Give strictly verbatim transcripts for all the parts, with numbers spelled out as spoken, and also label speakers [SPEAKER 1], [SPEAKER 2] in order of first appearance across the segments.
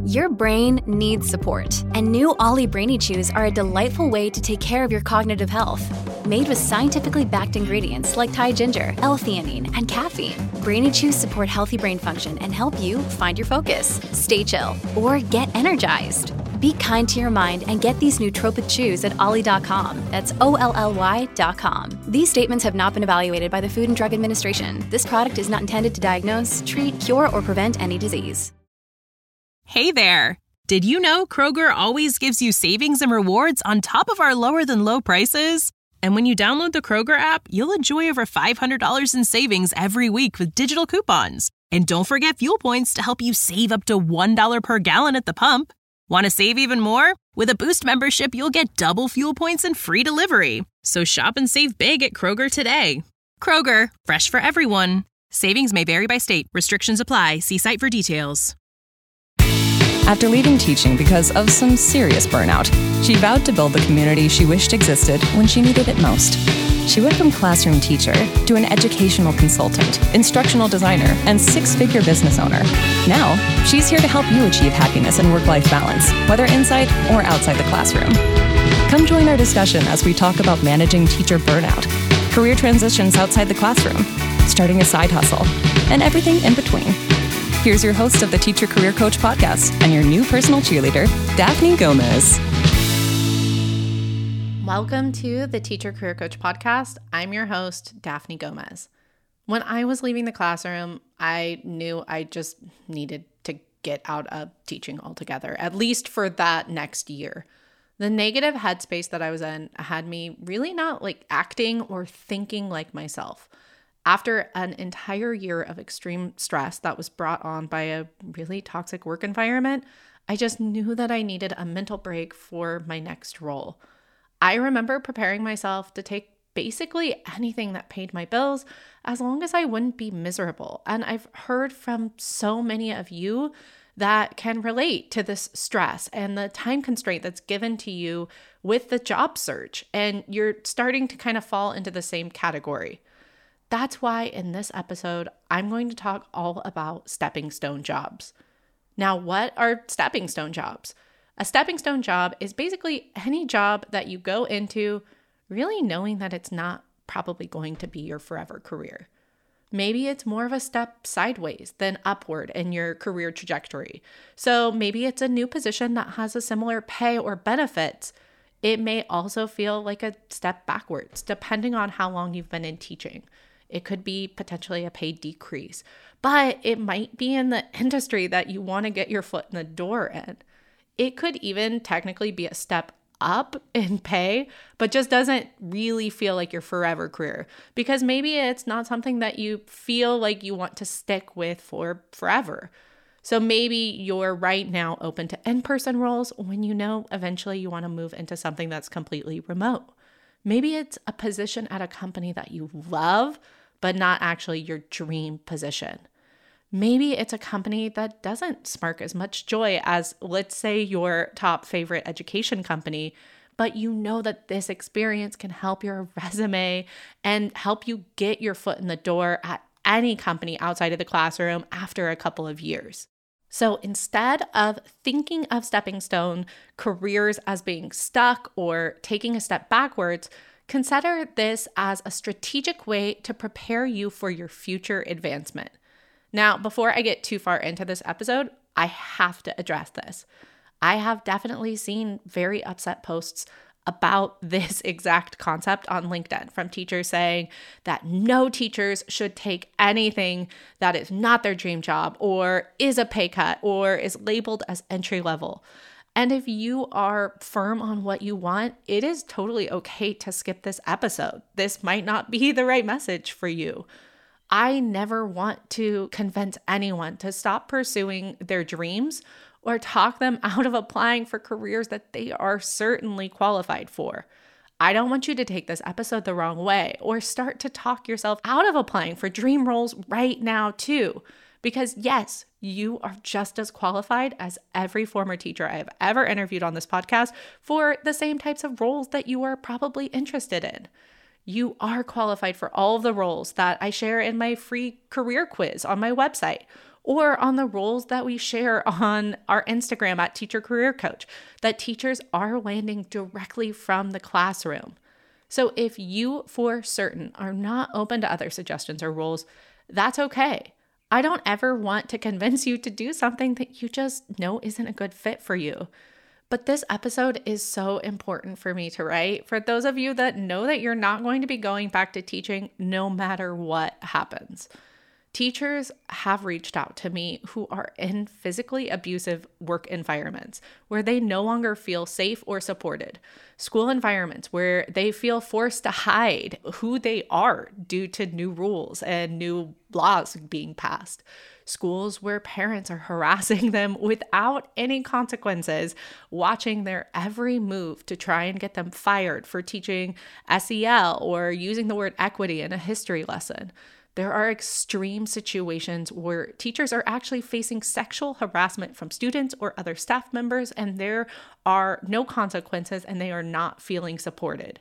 [SPEAKER 1] Your brain needs support, and new Ollie Brainy Chews are a delightful way to take care of your cognitive health. Made with scientifically backed ingredients like Thai ginger, L-theanine, and caffeine, Brainy Chews support healthy brain function and help you find your focus, stay chill, or get energized. Be kind to your mind and get these nootropic chews at ollie dot com. That's O L L Y dot com. These statements have not been evaluated by the Food and Drug Administration. This product is not intended to diagnose, treat, cure, or prevent any disease.
[SPEAKER 2] Hey there! Did you know Kroger always gives you savings and rewards on top of our lower-than-low prices? And when you download the Kroger app, you'll enjoy over five hundred dollars in savings every week with digital coupons. And don't forget fuel points to help you save up to one dollar per gallon at the pump. Want to save even more? With a Boost membership, you'll get double fuel points and free delivery. So shop and save big at Kroger today. Kroger, fresh for everyone. Savings may vary by state. Restrictions apply. See site for details.
[SPEAKER 3] After leaving teaching because of some serious burnout, she vowed to build the community she wished existed when she needed it most. She went from classroom teacher to an educational consultant, instructional designer, and six-figure business owner. Now, she's here to help you achieve happiness and work-life balance, whether inside or outside the classroom. Come join our discussion as we talk about managing teacher burnout, career transitions outside the classroom, starting a side hustle, and everything in between. Here's your host of the Teacher Career Coach podcast and your new personal cheerleader, Daphne Gomez.
[SPEAKER 4] Welcome to the Teacher Career Coach podcast. I'm your host, Daphne Gomez. When I was leaving the classroom, I knew I just needed to get out of teaching altogether, at least for that next year. The negative headspace that I was in had me really not like acting or thinking like myself. After an entire year of extreme stress that was brought on by a really toxic work environment, I just knew that I needed a mental break for my next role. I remember preparing myself to take basically anything that paid my bills as long as I wouldn't be miserable. And I've heard from so many of you that can relate to this stress and the time constraint that's given to you with the job search, and you're starting to kind of fall into the same category. That's why in this episode, I'm going to talk all about stepping stone jobs. Now, what are stepping stone jobs? A stepping stone job is basically any job that you go into really knowing that it's not probably going to be your forever career. Maybe it's more of a step sideways than upward in your career trajectory. So maybe it's a new position that has a similar pay or benefits. It may also feel like a step backwards, depending on how long you've been in teaching. It could be potentially a pay decrease, but it might be in the industry that you want to get your foot in the door in. It could even technically be a step up in pay, but just doesn't really feel like your forever career because maybe it's not something that you feel like you want to stick with for forever. So maybe you're right now open to in-person roles when you know eventually you want to move into something that's completely remote. Maybe it's a position at a company that you love, but not actually your dream position. Maybe it's a company that doesn't spark as much joy as, let's say, your top favorite education company, but you know that this experience can help your resume and help you get your foot in the door at any company outside of the classroom after a couple of years. So instead of thinking of stepping stone careers as being stuck or taking a step backwards, consider this as a strategic way to prepare you for your future advancement. Now, before I get too far into this episode, I have to address this. I have definitely seen very upset posts about this exact concept on LinkedIn from teachers saying that no teachers should take anything that is not their dream job or is a pay cut or is labeled as entry level. And if you are firm on what you want, it is totally okay to skip this episode. This might not be the right message for you. I never want to convince anyone to stop pursuing their dreams or talk them out of applying for careers that they are certainly qualified for. I don't want you to take this episode the wrong way or start to talk yourself out of applying for dream roles right now too. Because yes, you are just as qualified as every former teacher I have ever interviewed on this podcast for the same types of roles that you are probably interested in. You are qualified for all of the roles that I share in my free career quiz on my website or on the roles that we share on our Instagram at Teacher Career Coach, that teachers are landing directly from the classroom. So if you for certain are not open to other suggestions or roles, that's okay. I don't ever want to convince you to do something that you just know isn't a good fit for you. But this episode is so important for me to write for those of you that know that you're not going to be going back to teaching no matter what happens. Teachers have reached out to me who are in physically abusive work environments where they no longer feel safe or supported. School environments where they feel forced to hide who they are due to new rules and new laws being passed. Schools where parents are harassing them without any consequences, watching their every move to try and get them fired for teaching S E L or using the word equity in a history lesson. There are extreme situations where teachers are actually facing sexual harassment from students or other staff members, and there are no consequences and they are not feeling supported.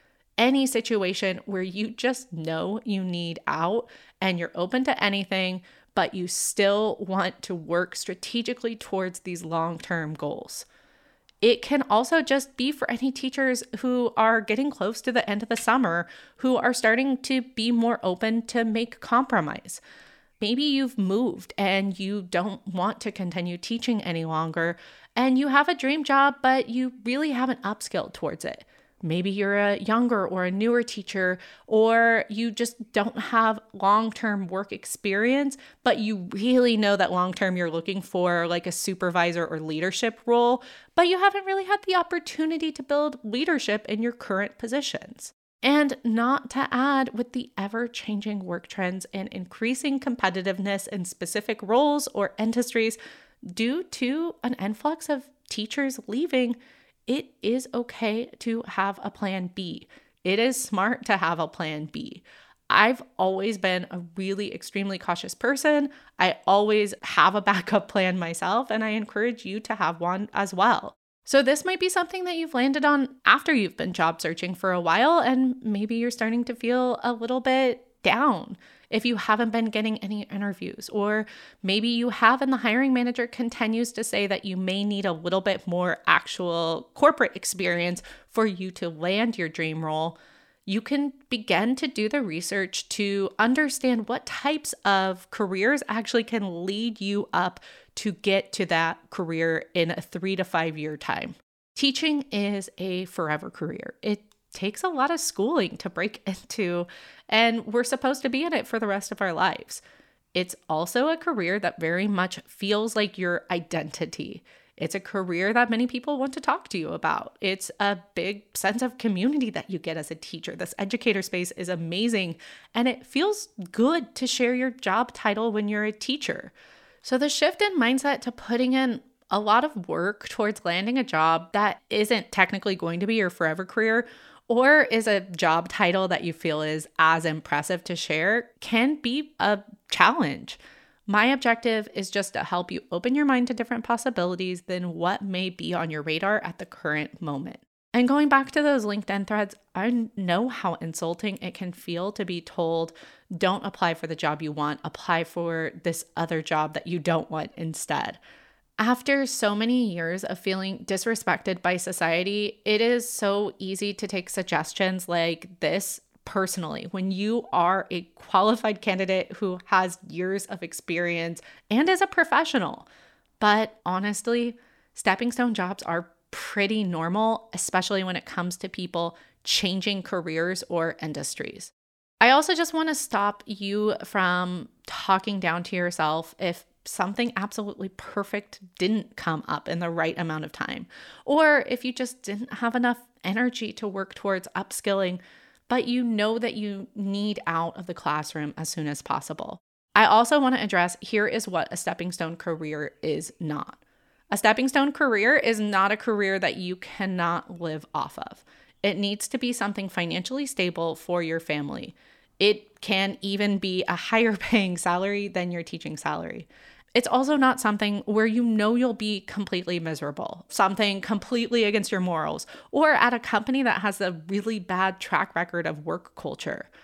[SPEAKER 4] Any situation where you just know you need out and you're open to anything, but you still want to work strategically towards these long-term goals. It can also just be for any teachers who are getting close to the end of the summer, who are starting to be more open to make compromise. Maybe you've moved and you don't want to continue teaching any longer, and you have a dream job, but you really haven't upskilled towards it. Maybe you're a younger or a newer teacher, or you just don't have long-term work experience, but you really know that long-term you're looking for like a supervisor or leadership role, but you haven't really had the opportunity to build leadership in your current positions. And not to add, with the ever-changing work trends and increasing competitiveness in specific roles or industries due to an influx of teachers leaving, it is okay to have a plan B. It is smart to have a plan B. I've always been a really extremely cautious person. I always have a backup plan myself, and I encourage you to have one as well. So this might be something that you've landed on after you've been job searching for a while, and maybe you're starting to feel a little bit down if you haven't been getting any interviews, or maybe you have and the hiring manager continues to say that you may need a little bit more actual corporate experience for you to land your dream role. You can begin to do the research to understand what types of careers actually can lead you up to get to that career in a three to five year time. Teaching is a forever career. It takes a lot of schooling to break into, and we're supposed to be in it for the rest of our lives. It's also a career that very much feels like your identity. It's a career that many people want to talk to you about. It's a big sense of community that you get as a teacher. This educator space is amazing, and it feels good to share your job title when you're a teacher. So the shift in mindset to putting in a lot of work towards landing a job that isn't technically going to be your forever career, or is a job title that you feel is as impressive to share, can be a challenge. My objective is just to help you open your mind to different possibilities than what may be on your radar at the current moment. And going back to those LinkedIn threads, I know how insulting it can feel to be told, don't apply for the job you want, apply for this other job that you don't want instead. After so many years of feeling disrespected by society, it is so easy to take suggestions like this personally when you are a qualified candidate who has years of experience and is a professional. But honestly, stepping stone jobs are pretty normal, especially when it comes to people changing careers or industries. I also just want to stop you from talking down to yourself if something absolutely perfect didn't come up in the right amount of time, or if you just didn't have enough energy to work towards upskilling, but you know that you need out of the classroom as soon as possible. I also want to address, here is what a stepping stone career is not. A stepping stone career is not a career that you cannot live off of. It needs to be something financially stable for your family. It can even be a higher paying salary than your teaching salary. It's also not something where you know you'll be completely miserable, something completely against your morals, or at a company that has a really bad track record of work culture.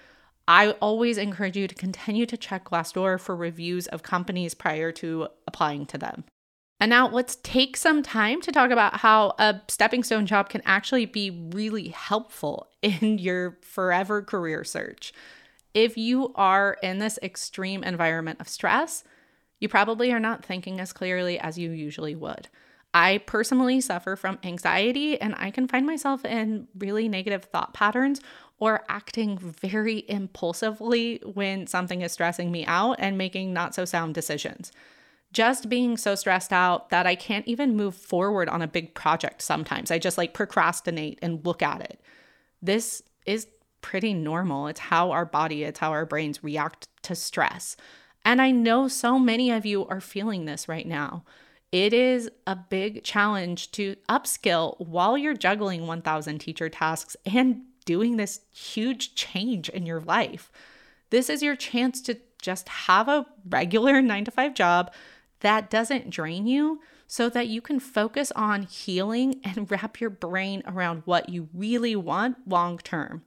[SPEAKER 4] I always encourage you to continue to check Glassdoor for reviews of companies prior to applying to them. And now let's take some time to talk about how a stepping stone job can actually be really helpful in your forever career search. If you are in this extreme environment of stress, you probably are not thinking as clearly as you usually would. I personally suffer from anxiety, and I can find myself in really negative thought patterns or acting very impulsively when something is stressing me out and making not so sound decisions. Just being so stressed out that I can't even move forward on a big project sometimes. I just like procrastinate and look at it. This is pretty normal. It's how our body, it's how our brains react to stress. And I know so many of you are feeling this right now. It is a big challenge to upskill while you're juggling one thousand teacher tasks and doing this huge change in your life. This is your chance to just have a regular nine to five job that doesn't drain you so that you can focus on healing and wrap your brain around what you really want long term.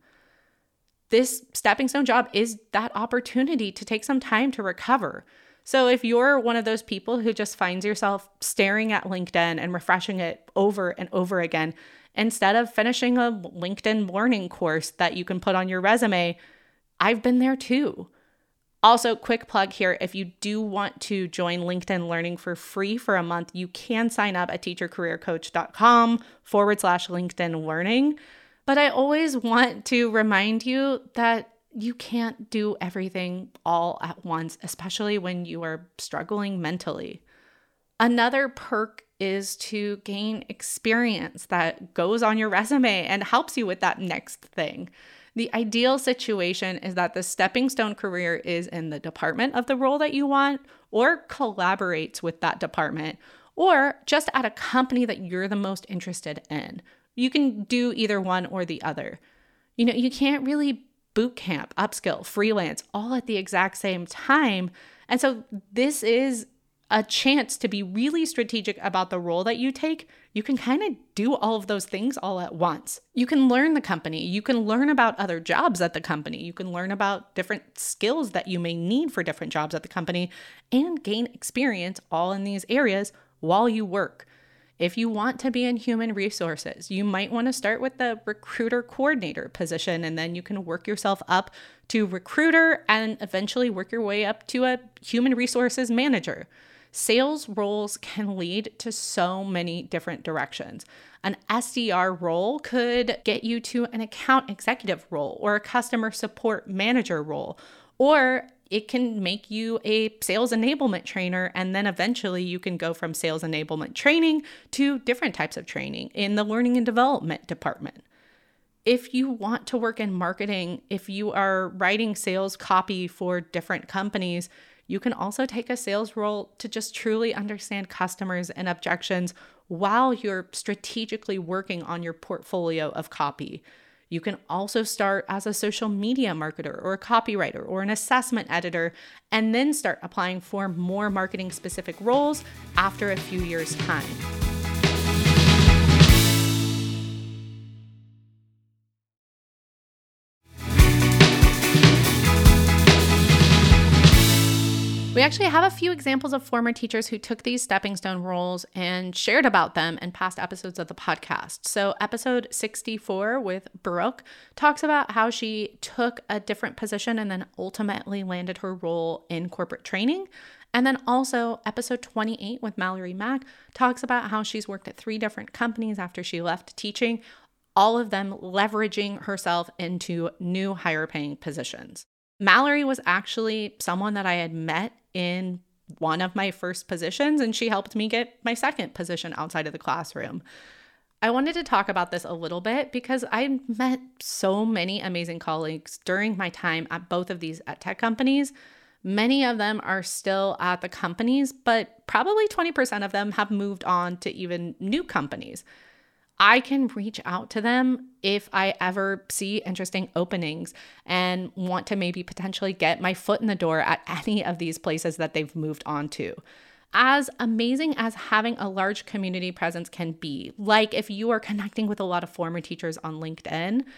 [SPEAKER 4] This stepping stone job is that opportunity to take some time to recover. So if you're one of those people who just finds yourself staring at LinkedIn and refreshing it over and over again, instead of finishing a LinkedIn learning course that you can put on your resume, I've been there too. Also, quick plug here, if you do want to join LinkedIn Learning for free for a month, you can sign up at teachercareercoach.com forward slash LinkedIn Learning. But I always want to remind you that you can't do everything all at once, especially when you are struggling mentally. Another perk is to gain experience that goes on your resume and helps you with that next thing. The ideal situation is that the stepping stone career is in the department of the role that you want, or collaborates with that department, or just at a company that you're the most interested in. You can do either one or the other. You know, you can't really boot camp, upskill, freelance, all at the exact same time. And so this is a chance to be really strategic about the role that you take. You can kind of do all of those things all at once. You can learn the company. You can learn about other jobs at the company. You can learn about different skills that you may need for different jobs at the company and gain experience all in these areas while you work. If you want to be in human resources, you might want to start with the recruiter coordinator position, and then you can work yourself up to recruiter and eventually work your way up to a human resources manager. Sales roles can lead to so many different directions. An S D R role could get you to an account executive role or a customer support manager role, or it can make you a sales enablement trainer, and then eventually you can go from sales enablement training to different types of training in the learning and development department. If you want to work in marketing, if you are writing sales copy for different companies, you can also take a sales role to just truly understand customers and objections while you're strategically working on your portfolio of copy. You can also start as a social media marketer or a copywriter or an assessment editor, and then start applying for more marketing specific roles after a few years' time. We actually have a few examples of former teachers who took these stepping stone roles and shared about them in past episodes of the podcast. So episode sixty-four with Brooke talks about how she took a different position and then ultimately landed her role in corporate training. And then also episode twenty-eight with Mallory Mack talks about how she's worked at three different companies after she left teaching, all of them leveraging herself into new higher paying positions. Mallory was actually someone that I had met in one of my first positions, and she helped me get my second position outside of the classroom. I wanted to talk about this a little bit because I met so many amazing colleagues during my time at both of these ed tech companies. Many of them are still at the companies, but probably twenty percent of them have moved on to even new companies. I can reach out to them if I ever see interesting openings and want to maybe potentially get my foot in the door at any of these places that they've moved on to. As amazing as having a large community presence can be, like if you are connecting with a lot of former teachers on LinkedIn,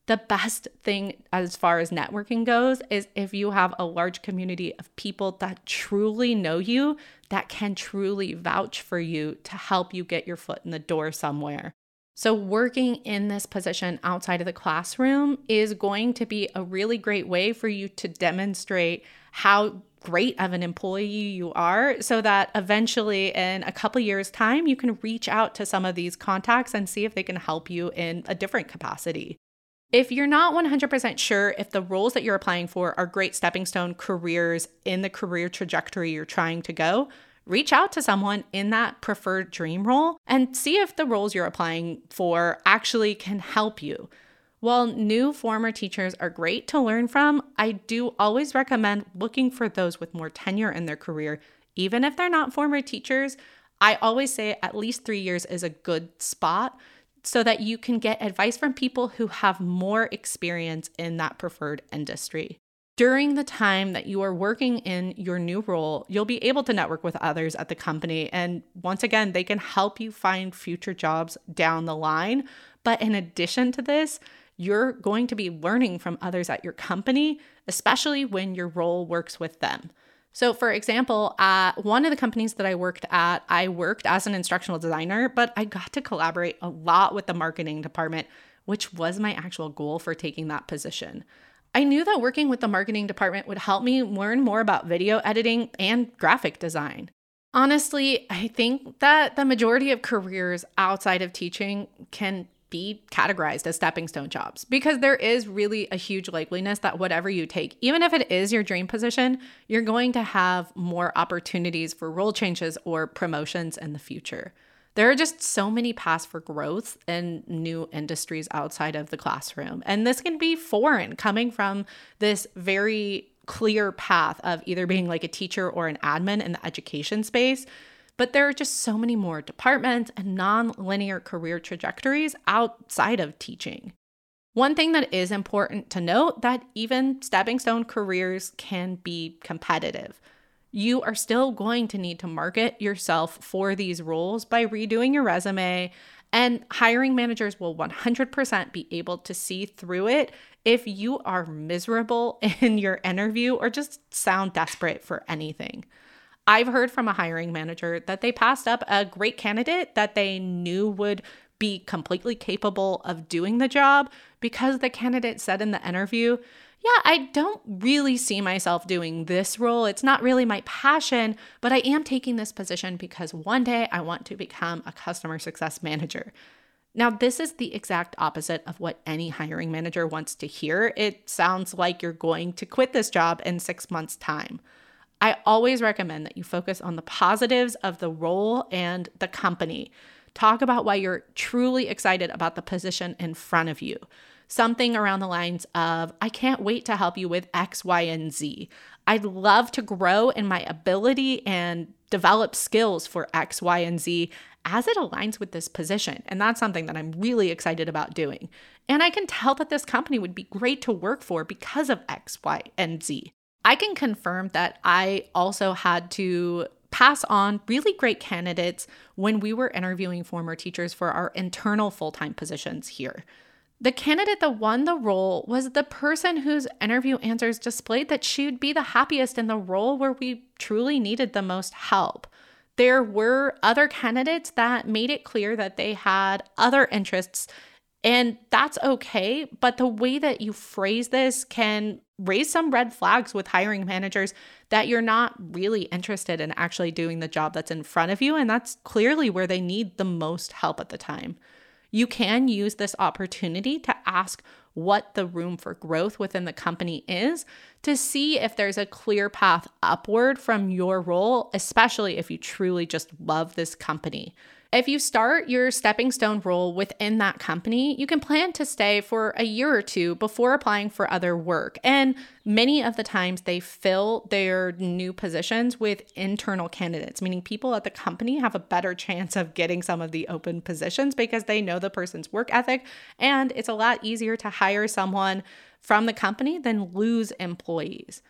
[SPEAKER 4] The best thing as far as networking goes is if you have a large community of people that truly know you, that can truly vouch for you to help you get your foot in the door somewhere. So working in this position outside of the classroom is going to be a really great way for you to demonstrate how great of an employee you are, so that eventually in a couple years' time, you can reach out to some of these contacts and see if they can help you in a different capacity. If you're not one hundred percent sure if the roles that you're applying for are great stepping stone careers in the career trajectory you're trying to go, reach out to someone in that preferred dream role and see if the roles you're applying for actually can help you. While new former teachers are great to learn from, I do always recommend looking for those with more tenure in their career. Even if they're not former teachers, I always say at least three years is a good spot, so that you can get advice from people who have more experience in that preferred industry. During the time that you are working in your new role, you'll be able to network with others at the company. And once again, they can help you find future jobs down the line. But in addition to this, you're going to be learning from others at your company, especially when your role works with them. So for example, at one of the companies that I worked at, I worked as an instructional designer, but I got to collaborate a lot with the marketing department, which was my actual goal for taking that position. I knew that working with the marketing department would help me learn more about video editing and graphic design. Honestly, I think that the majority of careers outside of teaching can be categorized as stepping stone jobs, because there is really a huge likeliness that whatever you take, even if it is your dream position, you're going to have more opportunities for role changes or promotions in the future. There are just so many paths for growth in new industries outside of the classroom. And this can be foreign, coming from this very clear path of either being like a teacher or an admin in the education space. But there are just so many more departments and non-linear career trajectories outside of teaching. One thing that is important to note, that even stepping stone careers can be competitive. You are still going to need to market yourself for these roles by redoing your resume, and hiring managers will one hundred percent be able to see through it if you are miserable in your interview or just sound desperate for anything. I've heard from a hiring manager that they passed up a great candidate that they knew would be completely capable of doing the job because the candidate said in the interview, yeah, I don't really see myself doing this role. It's not really my passion, but I am taking this position because one day I want to become a customer success manager. Now, this is the exact opposite of what any hiring manager wants to hear. It sounds like you're going to quit this job in six months' time. I always recommend that you focus on the positives of the role and the company. Talk about why you're truly excited about the position in front of you. Something around the lines of, I can't wait to help you with X, Y, and Z. I'd love to grow in my ability and develop skills for X, Y, and Z as it aligns with this position. And that's something that I'm really excited about doing. And I can tell that this company would be great to work for because of X, Y, and Z. I can confirm that I also had to pass on really great candidates when we were interviewing former teachers for our internal full-time positions here. The candidate that won the role was the person whose interview answers displayed that she would be the happiest in the role where we truly needed the most help. There were other candidates that made it clear that they had other interests, and that's okay, but the way that you phrase this can raise some red flags with hiring managers that you're not really interested in actually doing the job that's in front of you, and that's clearly where they need the most help at the time. You can use this opportunity to ask what the room for growth within the company is to see if there's a clear path upward from your role, especially if you truly just love this company. If you start your stepping stone role within that company, you can plan to stay for a year or two before applying for other work. And many of the times they fill their new positions with internal candidates, meaning people at the company have a better chance of getting some of the open positions because they know the person's work ethic, and it's a lot easier to hire someone from the company than lose employees.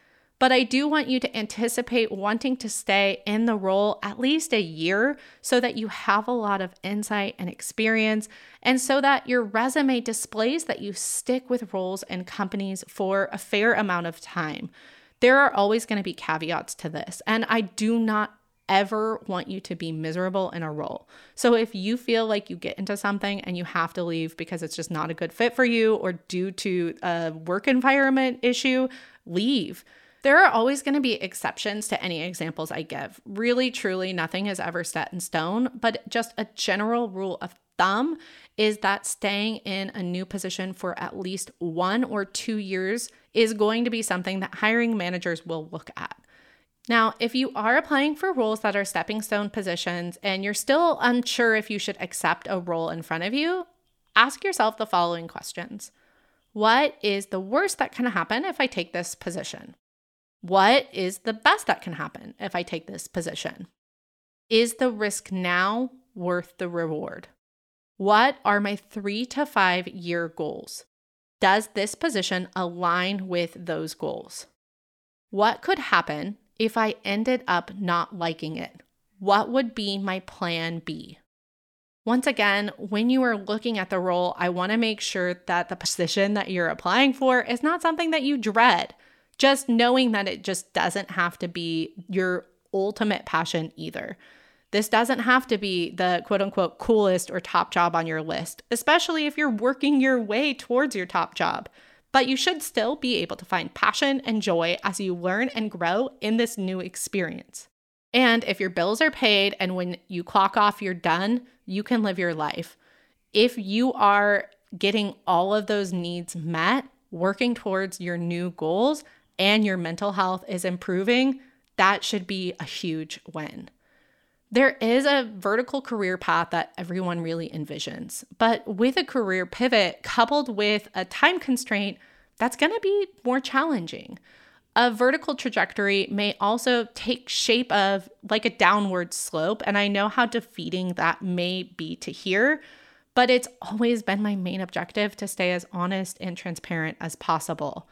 [SPEAKER 4] But I do want you to anticipate wanting to stay in the role at least a year so that you have a lot of insight and experience, and so that your resume displays that you stick with roles and companies for a fair amount of time. There are always going to be caveats to this, and I do not ever want you to be miserable in a role. So if you feel like you get into something and you have to leave because it's just not a good fit for you or due to a work environment issue, leave. There are always going to be exceptions to any examples I give. Really, truly, nothing is ever set in stone, but just a general rule of thumb is that staying in a new position for at least one or two years is going to be something that hiring managers will look at. Now, if you are applying for roles that are stepping stone positions and you're still unsure if you should accept a role in front of you, ask yourself the following questions. What is the worst that can happen if I take this position? What is the best that can happen if I take this position? Is the risk now worth the reward? What are my three to five year goals? Does this position align with those goals? What could happen if I ended up not liking it? What would be my plan B? Once again, when you are looking at the role, I want to make sure that the position that you're applying for is not something that you dread. Just knowing that it just doesn't have to be your ultimate passion either. This doesn't have to be the quote unquote coolest or top job on your list, especially if you're working your way towards your top job. But you should still be able to find passion and joy as you learn and grow in this new experience. And if your bills are paid and when you clock off, you're done, you can live your life. If you are getting all of those needs met, working towards your new goals, and your mental health is improving, that should be a huge win. There is a vertical career path that everyone really envisions, but with a career pivot coupled with a time constraint, that's going to be more challenging. A vertical trajectory may also take shape of like a downward slope, and I know how defeating that may be to hear, but it's always been my main objective to stay as honest and transparent as possible.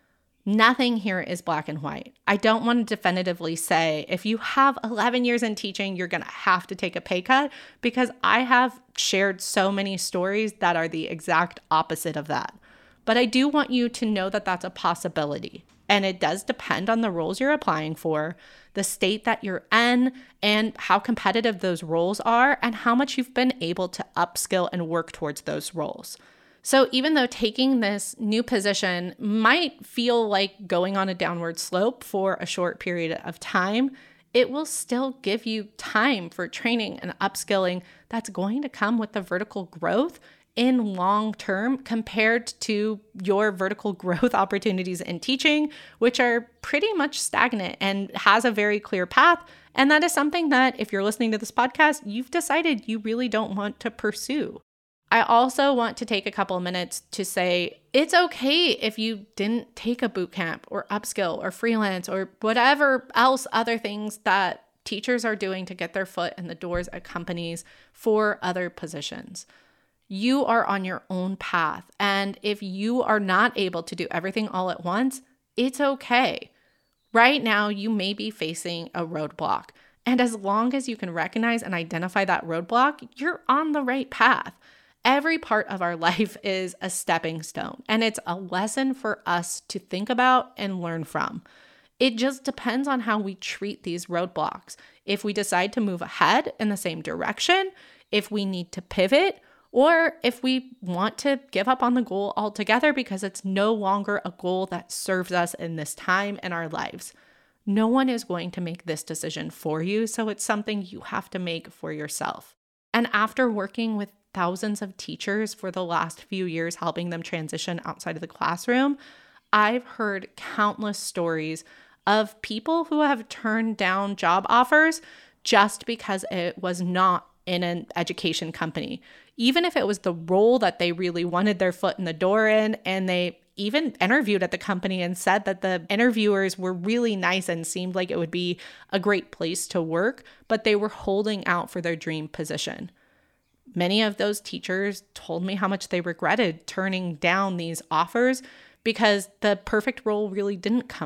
[SPEAKER 4] Nothing here is black and white. I don't want to definitively say if you have eleven years in teaching, you're going to have to take a pay cut, because I have shared so many stories that are the exact opposite of that. But I do want you to know that that's a possibility. And it does depend on the roles you're applying for, the state that you're in, and how competitive those roles are, and how much you've been able to upskill and work towards those roles. So even though taking this new position might feel like going on a downward slope for a short period of time, it will still give you time for training and upskilling that's going to come with the vertical growth in long term compared to your vertical growth opportunities in teaching, which are pretty much stagnant and has a very clear path. And that is something that if you're listening to this podcast, you've decided you really don't want to pursue. I also want to take a couple of minutes to say it's okay if you didn't take a boot camp or upskill or freelance or whatever else other things that teachers are doing to get their foot in the doors at companies for other positions. You are on your own path. And if you are not able to do everything all at once, it's okay. Right now, you may be facing a roadblock. And as long as you can recognize and identify that roadblock, you're on the right path. Every part of our life is a stepping stone, and it's a lesson for us to think about and learn from. It just depends on how we treat these roadblocks. If we decide to move ahead in the same direction, if we need to pivot, or if we want to give up on the goal altogether because it's no longer a goal that serves us in this time in our lives. No one is going to make this decision for you, so it's something you have to make for yourself. And after working with thousands of teachers for the last few years, helping them transition outside of the classroom, I've heard countless stories of people who have turned down job offers just because it was not in an education company. Even if it was the role that they really wanted their foot in the door in, and they even interviewed at the company and said that the interviewers were really nice and seemed like it would be a great place to work, but they were holding out for their dream position. Many of those teachers told me how much they regretted turning down these offers because the perfect role really didn't come up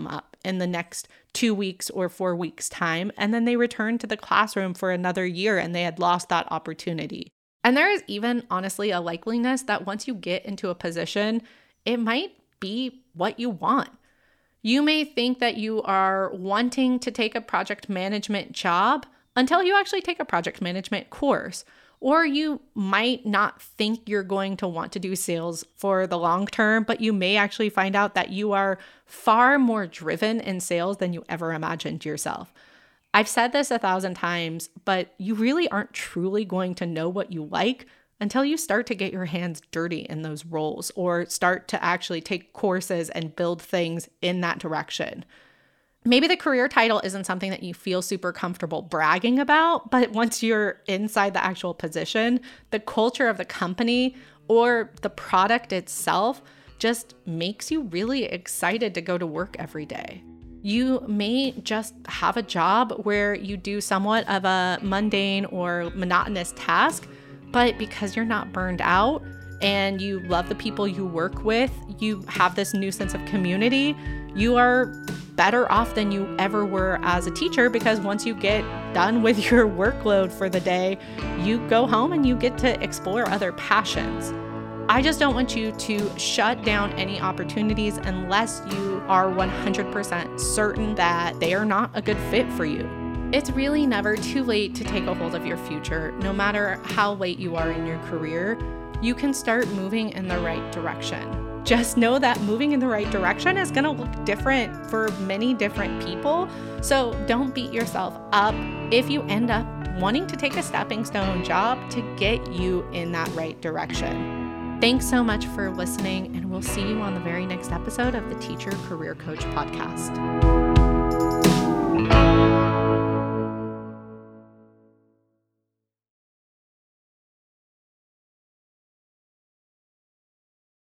[SPEAKER 4] in the next two weeks or four weeks time. And then they returned to the classroom for another year and they had lost that opportunity. And there is even honestly a likeliness that once you get into a position, it might be what you want. You may think that you are wanting to take a project management job until you actually take a project management course. Or you might not think you're going to want to do sales for the long term, but you may actually find out that you are far more driven in sales than you ever imagined yourself. I've said this a thousand times, but you really aren't truly going to know what you like until you start to get your hands dirty in those roles or start to actually take courses and build things in that direction. Maybe the career title isn't something that you feel super comfortable bragging about, but once you're inside the actual position, the culture of the company or the product itself just makes you really excited to go to work every day. You may just have a job where you do somewhat of a mundane or monotonous task, but because you're not burned out and you love the people you work with, you have this new sense of community, you are better off than you ever were as a teacher, because once you get done with your workload for the day, you go home and you get to explore other passions. I just don't want you to shut down any opportunities unless you are one hundred percent certain that they are not a good fit for you. It's really never too late to take a hold of your future. No matter how late you are in your career, you can start moving in the right direction. Just know that moving in the right direction is going to look different for many different people. So don't beat yourself up if you end up wanting to take a stepping stone job to get you in that right direction. Thanks so much for listening, and we'll see you on the very next episode of the Teacher Career Coach Podcast.